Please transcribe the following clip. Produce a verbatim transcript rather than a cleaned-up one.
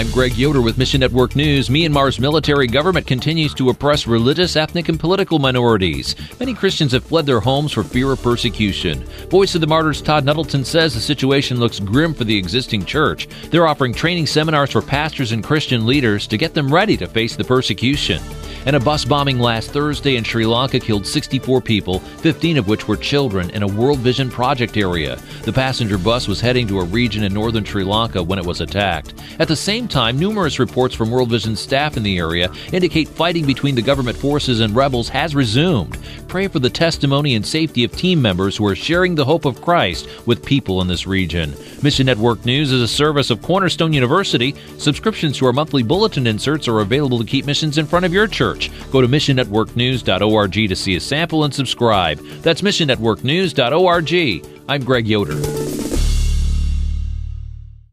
I'm Greg Yoder with Mission Network News. Myanmar's military government continues to oppress religious, ethnic, and political minorities. Many Christians have fled their homes for fear of persecution. Voice of the Martyrs Todd Nuttleton says the situation looks grim for the existing church. They're offering training seminars for pastors and Christian leaders to get them ready to face the persecution. And a bus bombing last Thursday in Sri Lanka killed sixty-four people, fifteen of which were children, in a World Vision Project area. The passenger bus was heading to a region in northern Sri Lanka when it was attacked. At the same time, numerous reports from World Vision staff in the area indicate fighting between the government forces and rebels has resumed. Pray for the testimony and safety of team members who are sharing the hope of Christ with people in this region. Mission Network News is a service of Cornerstone University. Subscriptions to our monthly bulletin inserts are available to keep missions in front of your church. Go to mission network news dot org to see a sample and subscribe. That's mission network news dot org. I'm Greg Yoder.